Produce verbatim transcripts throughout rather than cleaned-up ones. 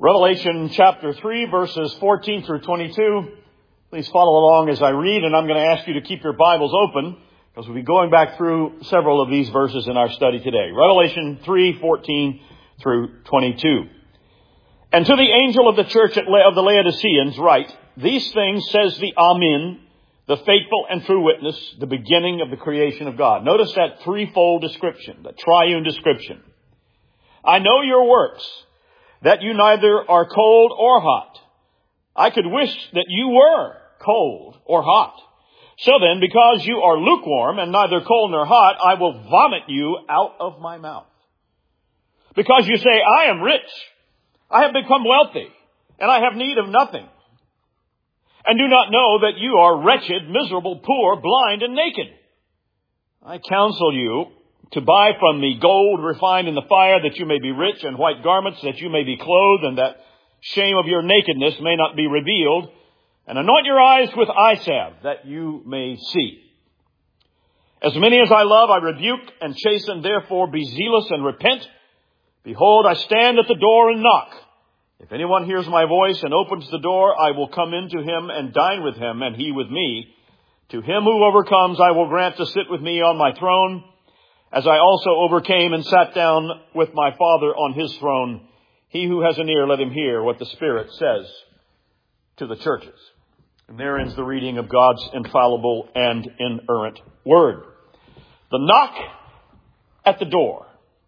Revelation chapter three, verses fourteen through twenty-two. Please follow along as I read, and I'm going to ask you to keep your Bibles open because we'll be going back through several of these verses in our study today. Revelation three, fourteen through twenty-two. And to the angel of the church of the Laodiceans write, these things says the Amen, the faithful and true witness, the beginning of the creation of God. Notice that threefold description, the triune description. I know your works, that you neither are cold or hot. I could wish that you were cold or hot. So then, because you are lukewarm and neither cold nor hot, I will vomit you out of my mouth. Because you say, I am rich, I have become wealthy, and I have need of nothing. And do not know that you are wretched, miserable, poor, blind, and naked. I counsel you to buy from me gold refined in the fire, that you may be rich, and white garments, that you may be clothed, and that shame of your nakedness may not be revealed. And anoint your eyes with eye salve, that you may see. As many as I love, I rebuke and chasten. Therefore be zealous and repent. Behold, I stand at the door and knock. If anyone hears my voice and opens the door, I will come into him and dine with him, and he with me. To him who overcomes, I will grant to sit with me on my throne, as I also overcame and sat down with my Father on his throne. He who has an ear, let him hear what the Spirit says to the churches. And there ends the reading of God's infallible and inerrant word. The knock at the door.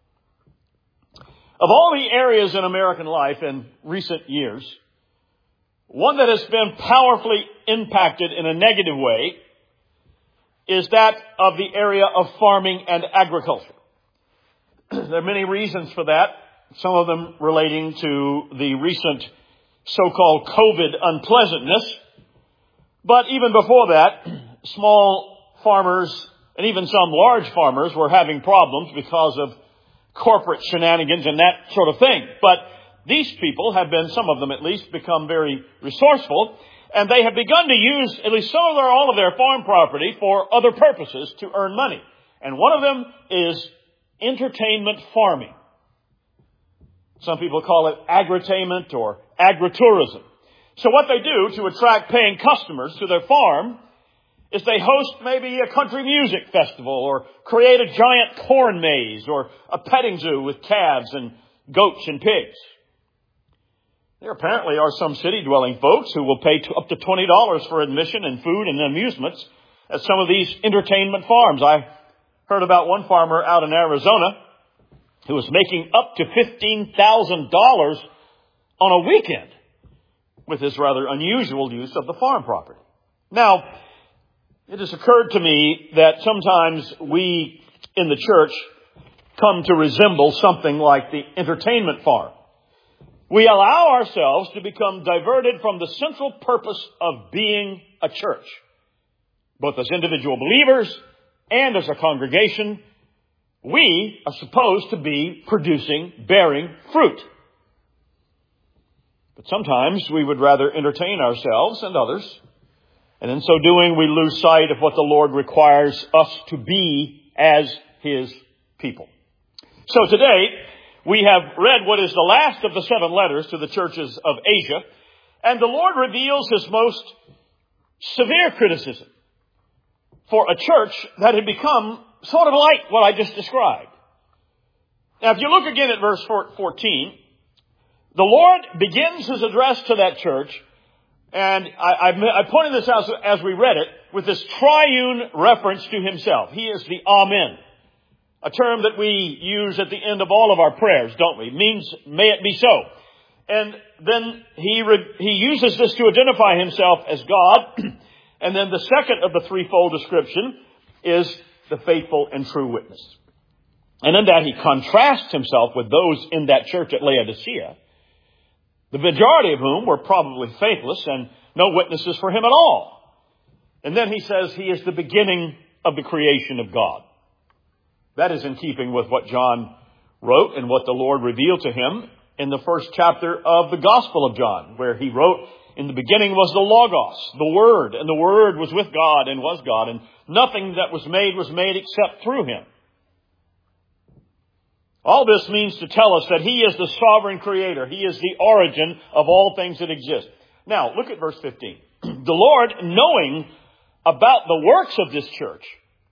Of all the areas in American life in recent years, one that has been powerfully impacted in a negative way is that of the area of farming and agriculture. There are many reasons for that, some of them relating to the recent so-called COVID unpleasantness. But even before that, small farmers and even some large farmers were having problems because of corporate shenanigans and that sort of thing. But these people have been, some of them at least, become very resourceful. And they have begun to use at least some of their, all of their farm property for other purposes to earn money. And one of them is entertainment farming. Some people call it agritainment or agritourism. So what they do to attract paying customers to their farm is they host maybe a country music festival or create a giant corn maze or a petting zoo with calves and goats and pigs. There apparently are some city-dwelling folks who will pay up to twenty dollars for admission and food and amusements at some of these entertainment farms. I heard about one farmer out in Arizona who was making up to fifteen thousand dollars on a weekend with his rather unusual use of the farm property. Now, it has occurred to me that sometimes we in the church come to resemble something like the entertainment farm. We allow ourselves to become diverted from the central purpose of being a church, both as individual believers and as a congregation. We are supposed to be producing, bearing fruit. But sometimes we would rather entertain ourselves and others, and in so doing we lose sight of what the Lord requires us to be as His people. So today, we have read what is the last of the seven letters to the churches of Asia, and the Lord reveals His most severe criticism for a church that had become sort of like what I just described. Now, if you look again at verse fourteen, the Lord begins His address to that church, and I, I, I pointed this out as we read it, with this triune reference to Himself. He is the Amen. A term that we use at the end of all of our prayers, don't we? It means, may it be so. And then he re- he uses this to identify Himself as God. And then the second of the threefold description is the faithful and true witness. And in that He contrasts Himself with those in that church at Laodicea, the majority of whom were probably faithless and no witnesses for Him at all. And then He says He is the beginning of the creation of God. That is in keeping with what John wrote and what the Lord revealed to him in the first chapter of the Gospel of John, where he wrote, in the beginning was the Logos, the Word, and the Word was with God and was God, and nothing that was made was made except through Him. All this means to tell us that He is the sovereign creator. He is the origin of all things that exist. Now, look at verse fifteen. The Lord, knowing about the works of this church,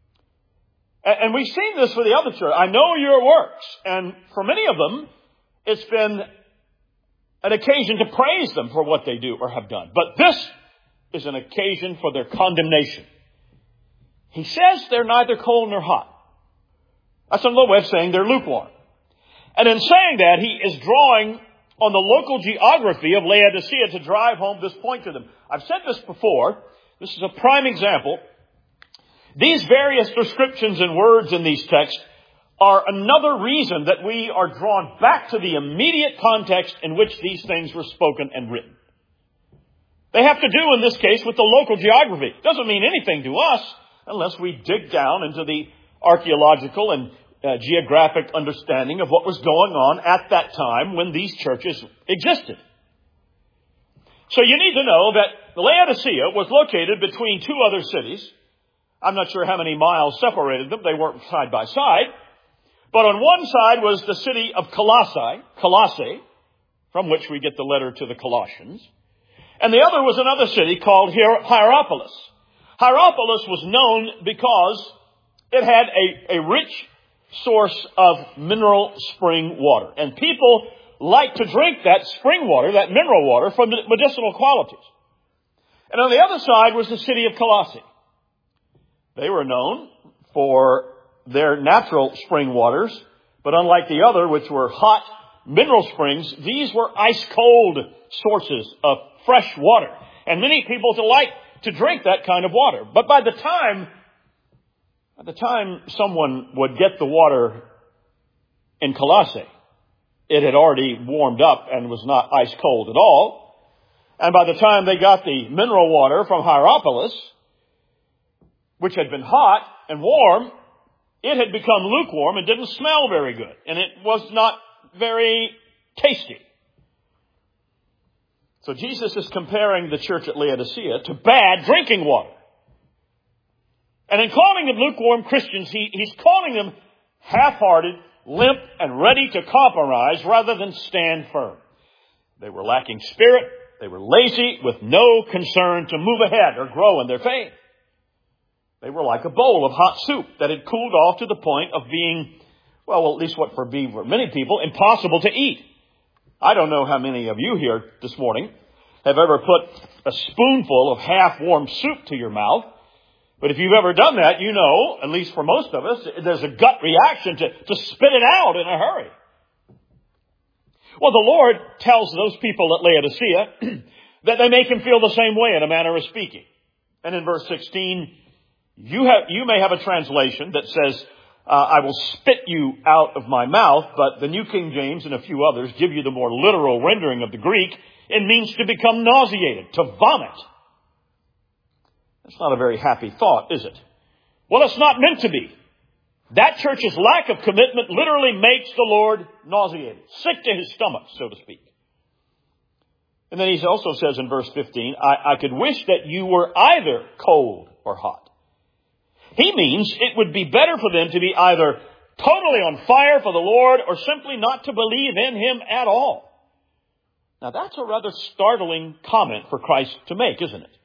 and we've seen this for the other church. I know your works. And for many of them, it's been an occasion to praise them for what they do or have done. But this is an occasion for their condemnation. He says they're neither cold nor hot. That's another way of saying they're lukewarm. And in saying that, he is drawing on the local geography of Laodicea to drive home this point to them. I've said this before. This is a prime example. These various descriptions and words in these texts are another reason that we are drawn back to the immediate context in which these things were spoken and written. They have to do, in this case, with the local geography. It doesn't mean anything to us unless we dig down into the archaeological and uh, geographic understanding of what was going on at that time when these churches existed. So you need to know that Laodicea was located between two other cities. I'm not sure how many miles separated them. They weren't side by side. But on one side was the city of Colossae, Colossae, from which we get the letter to the Colossians. And the other was another city called Hierapolis. Hierapolis was known because it had a, a rich source of mineral spring water. And people liked to drink that spring water, that mineral water, for medicinal qualities. And on the other side was the city of Colossae. They were known for their natural spring waters, but unlike the other, which were hot mineral springs, these were ice-cold sources of fresh water. And many people delight to drink that kind of water. But by the time, by the time someone would get the water in Colossae, it had already warmed up and was not ice-cold at all. And by the time they got the mineral water from Hierapolis, which had been hot and warm, it had become lukewarm and didn't smell very good. And it was not very tasty. So Jesus is comparing the church at Laodicea to bad drinking water. And in calling them lukewarm Christians, he, he's calling them half-hearted, limp, and ready to compromise rather than stand firm. They were lacking spirit. They were lazy with no concern to move ahead or grow in their faith. They were like a bowl of hot soup that had cooled off to the point of being, well, at least what for be for many people, impossible to eat. I don't know how many of you here this morning have ever put a spoonful of half-warm soup to your mouth. But if you've ever done that, you know, at least for most of us, there's a gut reaction to, to spit it out in a hurry. Well, the Lord tells those people at Laodicea that they make him feel the same way in a manner of speaking. And in verse sixteen, You have, you may have a translation that says, uh, I will spit you out of my mouth, but the New King James and a few others give you the more literal rendering of the Greek. It means to become nauseated, to vomit. That's not a very happy thought, is it? Well, it's not meant to be. That church's lack of commitment literally makes the Lord nauseated, sick to his stomach, so to speak. And then he also says in verse fifteen, I, I could wish that you were either cold or hot. He means it would be better for them to be either totally on fire for the Lord or simply not to believe in him at all. Now that's a rather startling comment for Christ to make, isn't it?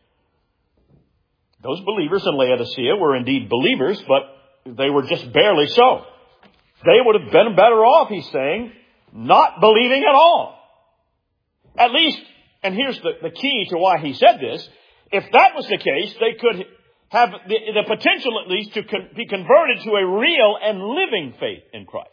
Those believers in Laodicea were indeed believers, but they were just barely so. They would have been better off, he's saying, not believing at all. At least, and here's the, the key to why he said this, if that was the case, they could have the, the potential at least to con- be converted to a real and living faith in Christ.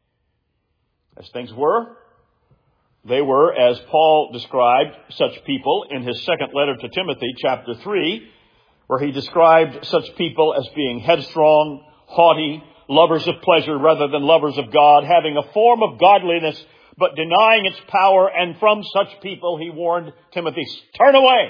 As things were, they were, as Paul described such people in his second letter to Timothy, chapter three, where he described such people as being headstrong, haughty, lovers of pleasure rather than lovers of God, having a form of godliness but denying its power, and from such people he warned Timothy, turn away.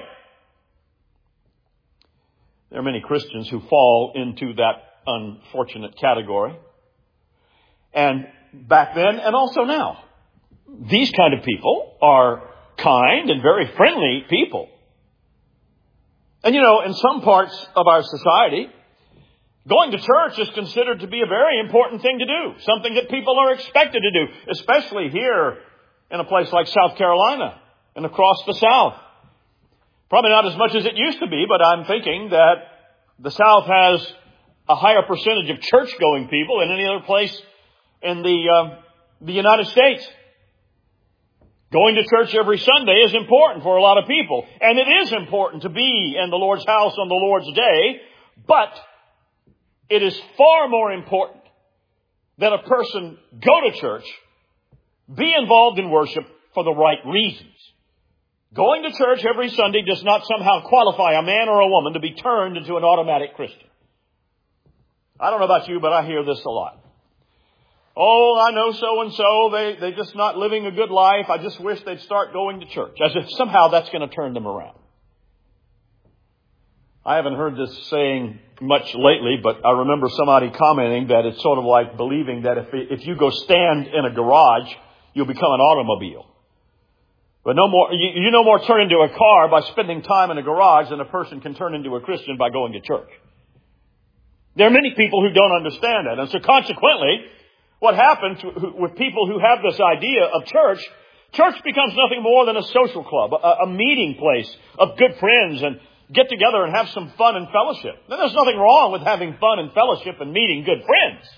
There are many Christians who fall into that unfortunate category. And back then and also now, these kind of people are kind and very friendly people. And you know, in some parts of our society, Going to church is considered to be a very important thing to do, something that people are expected to do, especially here in a place like South Carolina and across the South. Probably not as much as it used to be, but I'm thinking that the South has a higher percentage of church-going people than any other place in the, uh, the United States. Going to church every Sunday is important for a lot of people. And it is important to be in the Lord's house on the Lord's day. But it is far more important that a person go to church, be involved in worship for the right reasons. Going to church every Sunday does not somehow qualify a man or a woman to be turned into an automatic Christian. I don't know about you, but I hear this a lot. Oh, I know so-and-so, they, they're just not living a good life. I just wish they'd start going to church. As if somehow that's going to turn them around. I haven't heard this saying much lately, but I remember somebody commenting that it's sort of like believing that if, if you go stand in a garage, you'll become an automobile. But no more, you, you no more turn into a car by spending time in a garage than a person can turn into a Christian by going to church. There are many people who don't understand that. And so consequently, what happens with people who have this idea of church, church becomes nothing more than a social club, a, a meeting place of good friends and get together and have some fun and fellowship. Now, there's nothing wrong with having fun and fellowship and meeting good friends.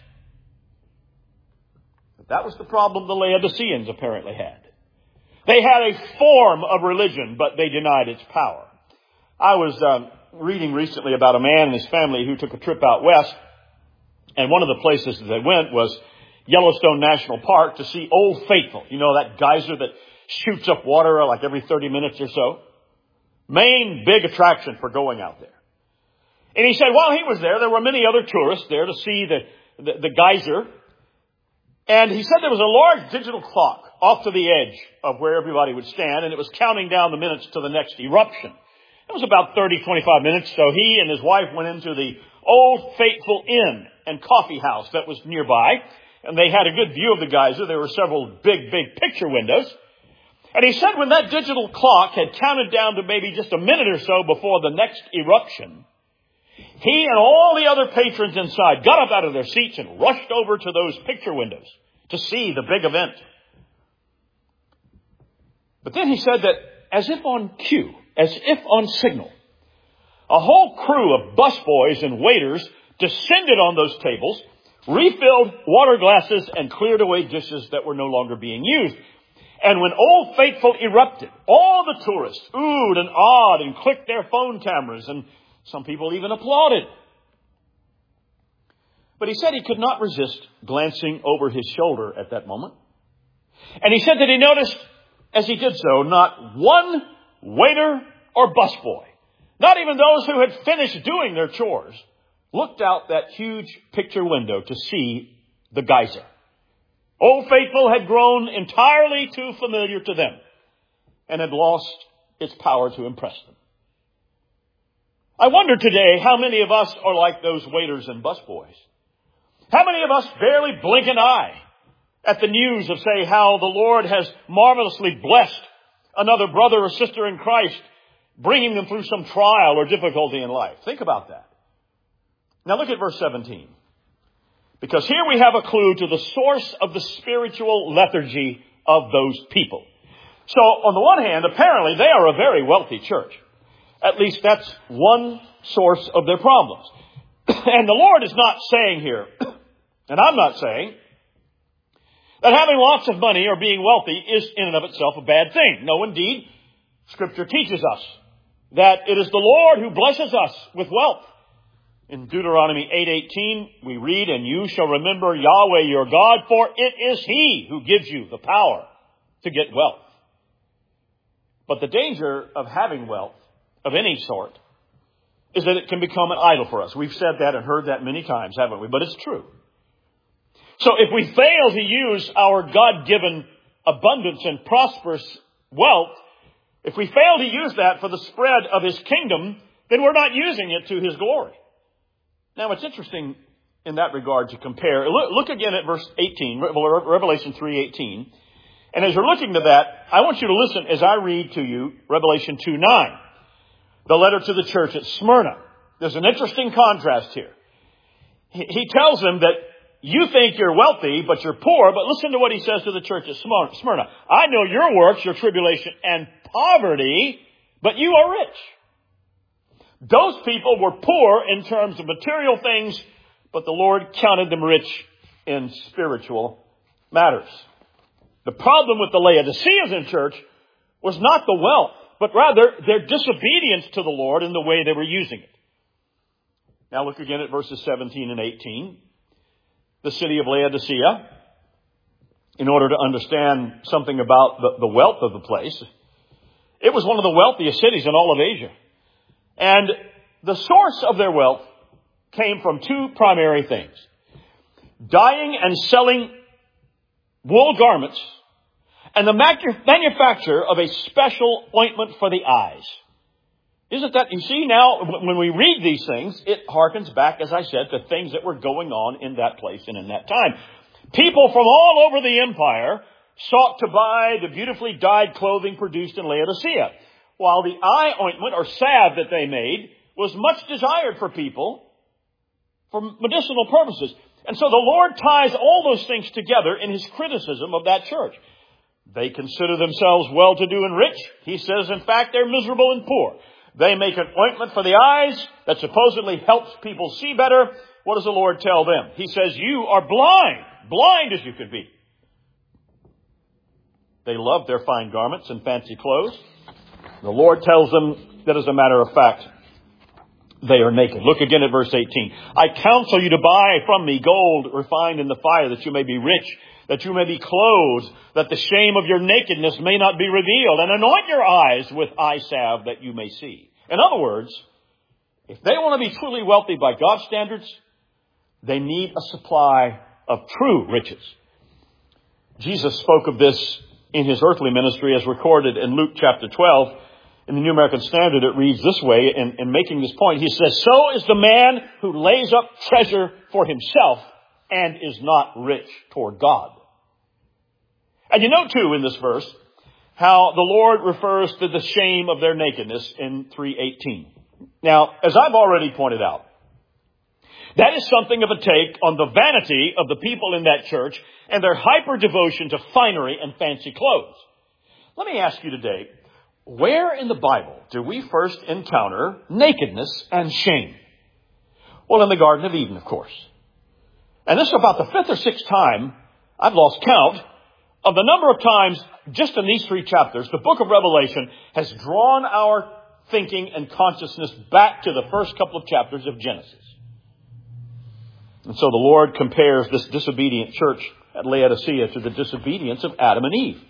But that was the problem the Laodiceans apparently had. They had a form of religion, but they denied its power. I was um, reading recently about a man and his family who took a trip out west, and one of the places that they went was Yellowstone National Park to see Old Faithful. You know, that geyser that shoots up water like every thirty minutes or so. Main big attraction for going out there. And he said while he was there, there were many other tourists there to see the, the, the geyser. And he said there was a large digital clock off to the edge of where everybody would stand, and it was counting down the minutes to the next eruption. It was about thirty, twenty-five minutes, so he and his wife went into the Old Faithful Inn and Coffee House that was nearby. And they had a good view of the geyser. There were several big, big picture windows. And he said when that digital clock had counted down to maybe just a minute or so before the next eruption, he and all the other patrons inside got up out of their seats and rushed over to those picture windows to see the big event. But then he said that as if on cue, as if on signal, a whole crew of busboys and waiters descended on those tables, refilled water glasses, and cleared away dishes that were no longer being used. And when Old Faithful erupted, all the tourists oohed and awed and clicked their phone cameras, and some people even applauded. But he said he could not resist glancing over his shoulder at that moment. And he said that he noticed, as he did so, not one waiter or busboy, not even those who had finished doing their chores, looked out that huge picture window to see the geyser. Old Faithful had grown entirely too familiar to them and had lost its power to impress them. I wonder today how many of us are like those waiters and busboys. How many of us barely blink an eye at the news of, say, how the Lord has marvelously blessed another brother or sister in Christ, bringing them through some trial or difficulty in life? Think about that. Now look at verse seventeen. Because here we have a clue to the source of the spiritual lethargy of those people. So on the one hand, apparently they are a very wealthy church. At least that's one source of their problems. And the Lord is not saying here, and I'm not saying, that having lots of money or being wealthy is in and of itself a bad thing. No, indeed, Scripture teaches us that it is the Lord who blesses us with wealth. In Deuteronomy eight eighteen, we read, "And you shall remember Yahweh your God, for it is He who gives you the power to get wealth." But the danger of having wealth of any sort is that it can become an idol for us. We've said that and heard that many times, haven't we? But it's true. So if we fail to use our God-given abundance and prosperous wealth, if we fail to use that for the spread of His kingdom, then we're not using it to His glory. Now, it's interesting in that regard to compare. Look, look again at verse eighteen, Revelation three eighteen. And as you're looking to that, I want you to listen as I read to you Revelation two nine, the letter to the church at Smyrna. There's an interesting contrast here. He, he tells them that you think you're wealthy, but you're poor. But listen to what he says to the church at Smyrna. I know your works, your tribulation and poverty, but you are rich. Those people were poor in terms of material things, but the Lord counted them rich in spiritual matters. The problem with the Laodiceans in church was not the wealth, but rather their disobedience to the Lord in the way they were using it. Now look again at verses seventeen and eighteen. The city of Laodicea, in order to understand something about the, the wealth of the place, it was one of the wealthiest cities in all of Asia. And the source of their wealth came from two primary things: dyeing and selling wool garments, and the manufacture of a special ointment for the eyes. Isn't that, you see now, when we read these things, it harkens back, as I said, to things that were going on in that place and in that time. People from all over the empire sought to buy the beautifully dyed clothing produced in Laodicea, while the eye ointment or salve that they made was much desired for people for medicinal purposes. And so the Lord ties all those things together in his criticism of that church. They consider themselves well-to-do and rich. He says, in fact, they're miserable and poor. They make an ointment for the eyes that supposedly helps people see better. What does the Lord tell them? He says, you are blind, blind as you could be. They love their fine garments and fancy clothes. The Lord tells them that, as a matter of fact, they are naked. Look again at verse eighteen. I counsel you to buy from me gold refined in the fire, that you may be rich, that you may be clothed, that the shame of your nakedness may not be revealed, and anoint your eyes with eye salve that you may see. In other words, if they want to be truly wealthy by God's standards, they need a supply of true riches. Jesus spoke of this in his earthly ministry as recorded in Luke chapter twelve. In the New American Standard, it reads this way, in, in making this point. He says, so is the man who lays up treasure for himself and is not rich toward God. And you know, too, in this verse, how the Lord refers to the shame of their nakedness in three eighteen. Now, as I've already pointed out, that is something of a take on the vanity of the people in that church and their hyper devotion to finery and fancy clothes. Let me ask you today, where in the Bible do we first encounter nakedness and shame? Well, in the Garden of Eden, of course. And this is about the fifth or sixth time, I've lost count, of the number of times, just in these three chapters, the book of Revelation has drawn our thinking and consciousness back to the first couple of chapters of Genesis. And so the Lord compares this disobedient church at Laodicea to the disobedience of Adam and Eve.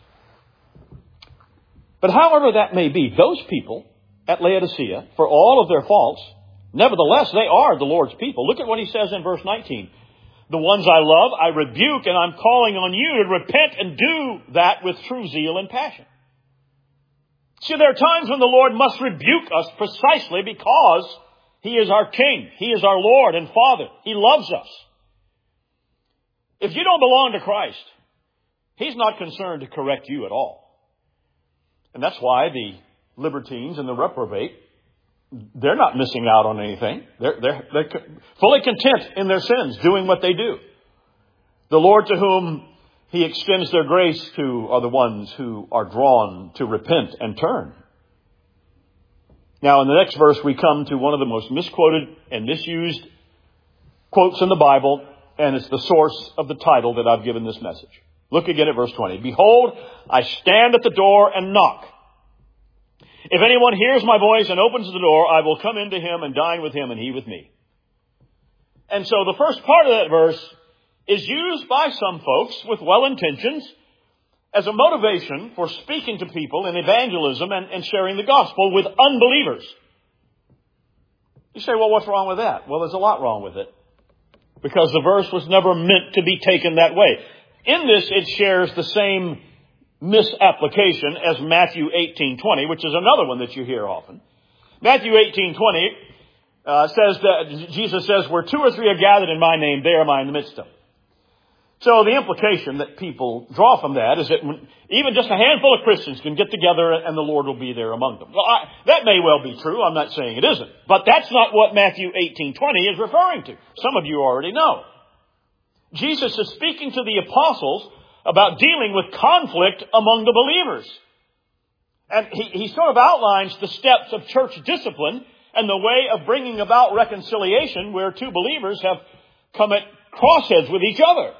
But however that may be, those people at Laodicea, for all of their faults, nevertheless, they are the Lord's people. Look at what he says in verse nineteen. The ones I love, I rebuke, and I'm calling on you to repent and do that with true zeal and passion. See, there are times when the Lord must rebuke us precisely because he is our King. He is our Lord and Father. He loves us. If you don't belong to Christ, he's not concerned to correct you at all. And that's why the libertines and the reprobate, they're not missing out on anything. They're, they're, they're fully content in their sins, doing what they do. The Lord to whom he extends their grace to are the ones who are drawn to repent and turn. Now, in the next verse, we come to one of the most misquoted and misused quotes in the Bible, and it's the source of the title that I've given this message. Look again at verse twenty. Behold, I stand at the door and knock. If anyone hears my voice and opens the door, I will come into him and dine with him and he with me. And so the first part of that verse is used by some folks with well intentions as a motivation for speaking to people in evangelism and, and sharing the gospel with unbelievers. You say, well, what's wrong with that? Well, there's a lot wrong with it, because the verse was never meant to be taken that way. In this, it shares the same misapplication as Matthew eighteen twenty, which is another one that you hear often. Matthew eighteen twenty uh, says that Jesus says, where two or three are gathered in my name, there am I in the midst of them. So the implication that people draw from that is that when, even just a handful of Christians can get together and the Lord will be there among them. Well, I, that may well be true. I'm not saying it isn't. But that's not what Matthew eighteen twenty is referring to. Some of you already know. Jesus is speaking to the apostles about dealing with conflict among the believers. And he, he sort of outlines the steps of church discipline and the way of bringing about reconciliation where two believers have come at crossheads with each other.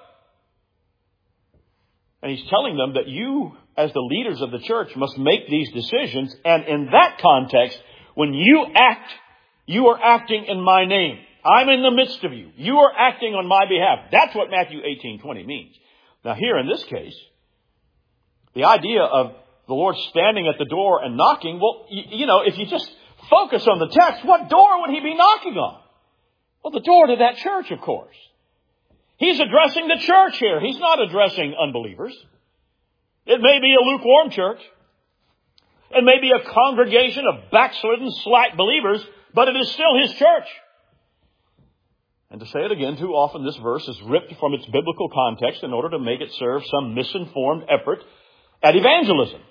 And he's telling them that you, as the leaders of the church, must make these decisions. And in that context, when you act, you are acting in my name. I'm in the midst of you. You are acting on my behalf. That's what Matthew eighteen twenty means. Now here in this case, the idea of the Lord standing at the door and knocking, well, you, you know, if you just focus on the text, what door would he be knocking on? Well, the door to that church, of course. He's addressing the church here. He's not addressing unbelievers. It may be a lukewarm church. It may be a congregation of backslidden, slack believers, but it is still his church. And to say it again, too often this verse is ripped from its biblical context in order to make it serve some misinformed effort at evangelism.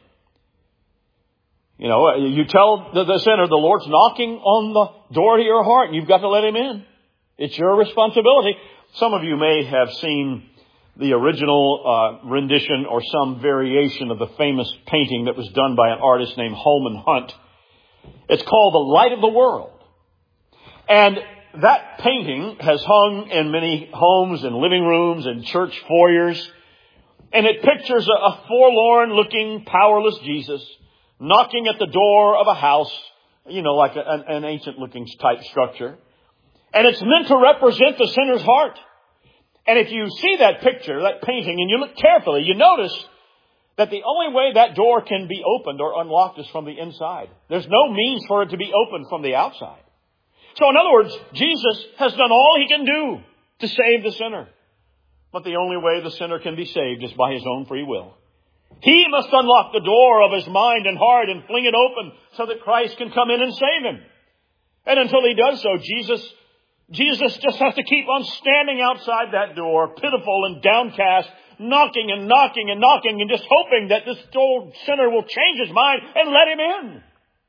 You know, you tell the, the sinner, the Lord's knocking on the door to your heart, and you've got to let him in. It's your responsibility. Some of you may have seen the original uh, rendition or some variation of the famous painting that was done by an artist named Holman Hunt. It's called The Light of the World. And that painting has hung in many homes and living rooms and church foyers. And it pictures a, a forlorn-looking, powerless Jesus knocking at the door of a house, you know, like a, an, an ancient-looking type structure. And it's meant to represent the sinner's heart. And if you see that picture, that painting, and you look carefully, you notice that the only way that door can be opened or unlocked is from the inside. There's no means for it to be opened from the outside. So in other words, Jesus has done all he can do to save the sinner. But the only way the sinner can be saved is by his own free will. He must unlock the door of his mind and heart and fling it open so that Christ can come in and save him. And until he does so, Jesus, Jesus just has to keep on standing outside that door, pitiful and downcast, knocking and knocking and knocking and just hoping that this old sinner will change his mind and let him in.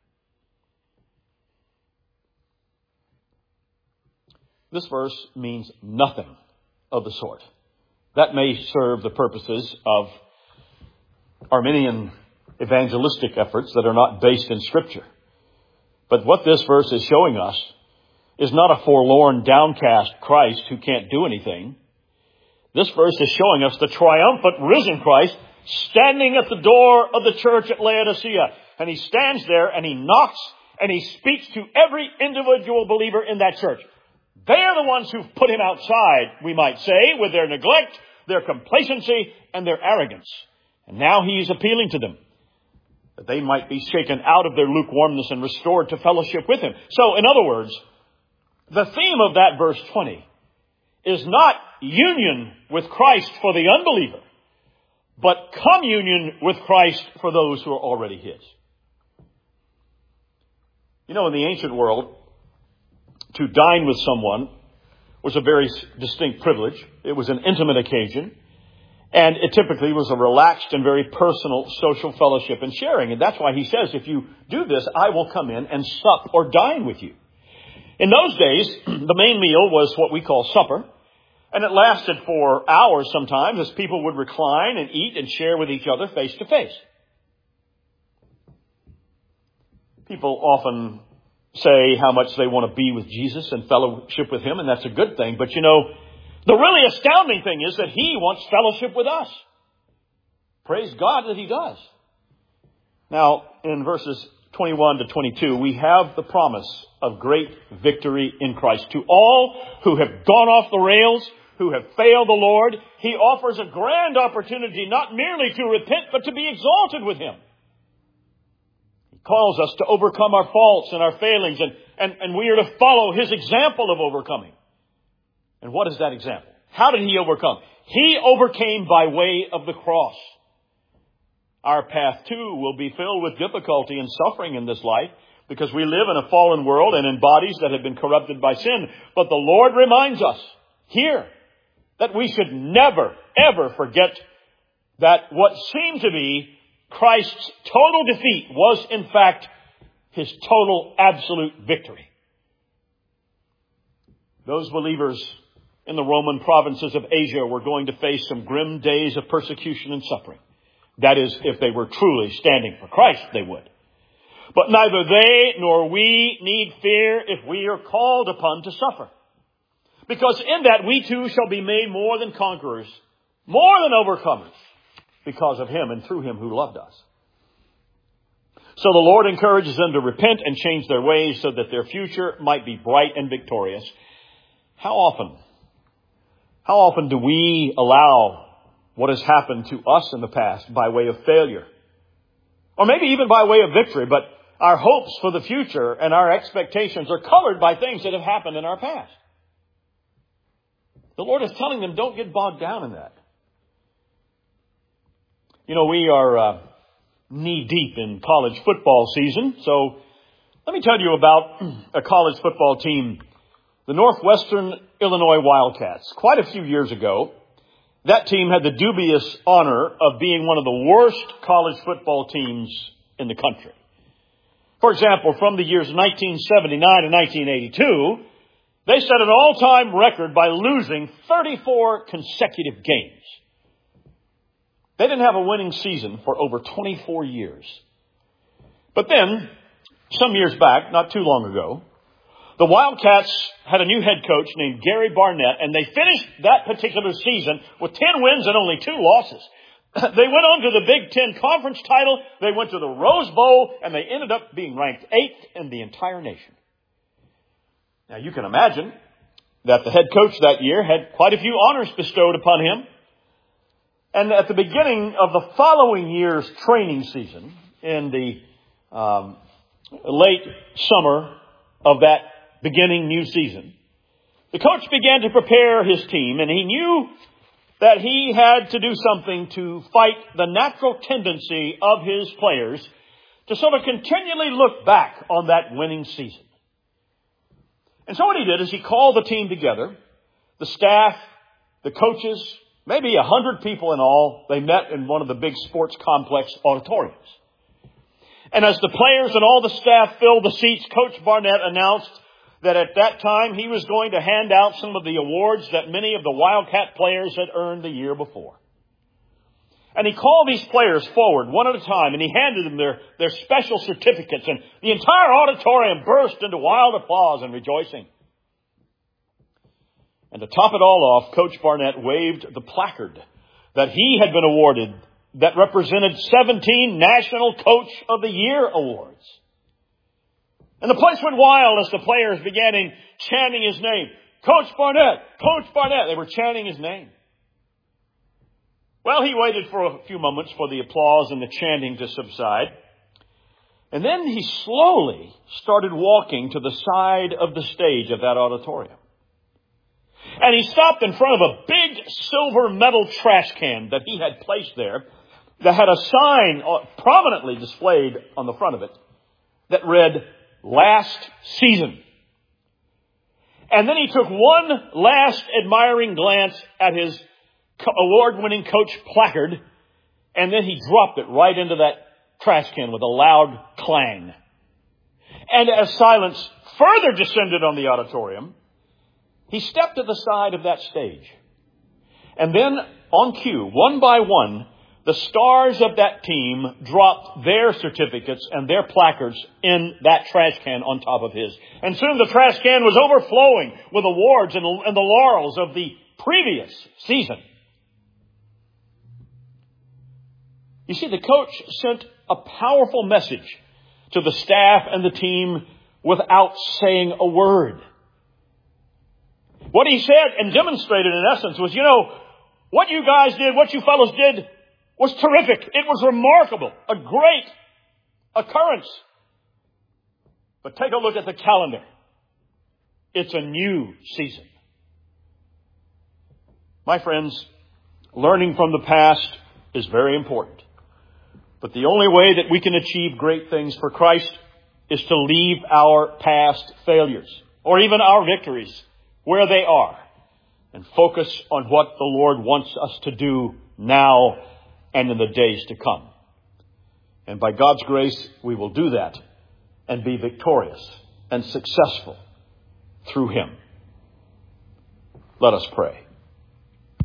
This verse means nothing of the sort. That may serve the purposes of Arminian evangelistic efforts that are not based in Scripture. But what this verse is showing us is not a forlorn, downcast Christ who can't do anything. This verse is showing us the triumphant, risen Christ standing at the door of the church at Laodicea. And he stands there and he knocks and he speaks to every individual believer in that church. They are the ones who've put him outside, we might say, with their neglect, their complacency, and their arrogance. And now he's appealing to them, that they might be shaken out of their lukewarmness and restored to fellowship with him. So, in other words, the theme of that verse twenty is not union with Christ for the unbeliever, but communion with Christ for those who are already his. You know, in the ancient world, to dine with someone was a very distinct privilege. It was an intimate occasion. And it typically was a relaxed and very personal social fellowship and sharing. And that's why he says, if you do this, I will come in and sup or dine with you. In those days, the main meal was what we call supper. And it lasted for hours sometimes as people would recline and eat and share with each other face to face. People often say how much they want to be with Jesus and fellowship with him, and that's a good thing. But you know, the really astounding thing is that he wants fellowship with us. Praise God that he does. Now, in verses twenty-one to twenty-two, we have the promise of great victory in Christ. To all who have gone off the rails, who have failed the Lord, he offers a grand opportunity not merely to repent, but to be exalted with him. He calls us to overcome our faults and our failings, and, and, and we are to follow his example of overcoming. And what is that example? How did he overcome? He overcame by way of the cross. Our path, too, will be filled with difficulty and suffering in this life because we live in a fallen world and in bodies that have been corrupted by sin. But the Lord reminds us here that we should never, ever forget that what seemed to be Christ's total defeat was, in fact, his total, absolute victory. Those believers in the Roman provinces of Asia were going to face some grim days of persecution and suffering. That is, if they were truly standing for Christ, they would. But neither they nor we need fear if we are called upon to suffer. Because in that we too shall be made more than conquerors, more than overcomers, because of him and through him who loved us. So the Lord encourages them to repent and change their ways so that their future might be bright and victorious. How often, how often do we allow what has happened to us in the past by way of failure? Or maybe even by way of victory, but our hopes for the future and our expectations are colored by things that have happened in our past. The Lord is telling them, don't get bogged down in that. You know, we are uh, knee-deep in college football season, so let me tell you about a college football team, the Northwestern Illinois Wildcats. Quite a few years ago, that team had the dubious honor of being one of the worst college football teams in the country. For example, from the years nineteen seventy-nine to nineteen eighty-two, they set an all-time record by losing thirty-four consecutive games. They didn't have a winning season for over twenty-four years. But then, some years back, not too long ago, the Wildcats had a new head coach named Gary Barnett, and they finished that particular season with ten wins and only two losses. They went on to the Big Ten Conference title, they went to the Rose Bowl, and they ended up being ranked eighth in the entire nation. Now, you can imagine that the head coach that year had quite a few honors bestowed upon him. And at the beginning of the following year's training season, in the um, late summer of that beginning new season, the coach began to prepare his team, and he knew that he had to do something to fight the natural tendency of his players to sort of continually look back on that winning season. And so what he did is he called the team together, the staff, the coaches, maybe a hundred people in all. They met in one of the big sports complex auditoriums. And as the players and all the staff filled the seats, Coach Barnett announced that at that time he was going to hand out some of the awards that many of the Wildcat players had earned the year before. And he called these players forward one at a time, and he handed them their, their special certificates, and the entire auditorium burst into wild applause and rejoicing. And to top it all off, Coach Barnett waved the placard that he had been awarded that represented seventeen National Coach of the Year awards. And the place went wild as the players began in chanting his name. Coach Barnett! Coach Barnett! They were chanting his name. Well, he waited for a few moments for the applause and the chanting to subside. And then he slowly started walking to the side of the stage of that auditorium. And he stopped in front of a big silver metal trash can that he had placed there that had a sign prominently displayed on the front of it that read, Last Season. And then he took one last admiring glance at his award-winning coach placard, and then he dropped it right into that trash can with a loud clang. And as silence further descended on the auditorium, he stepped to the side of that stage. And then, on cue, one by one, the stars of that team dropped their certificates and their placards in that trash can on top of his. And soon the trash can was overflowing with awards and, and the laurels of the previous season. You see, the coach sent a powerful message to the staff and the team without saying a word. What he said and demonstrated in essence was, you know, what you guys did, what you fellows did was terrific. It was remarkable. A great occurrence. But take a look at the calendar. It's a new season. My friends, learning from the past is very important. But the only way that we can achieve great things for Christ is to leave our past failures or even our victories where they are and focus on what the Lord wants us to do now and in the days to come. And by God's grace, we will do that and be victorious and successful through Him. Let us pray.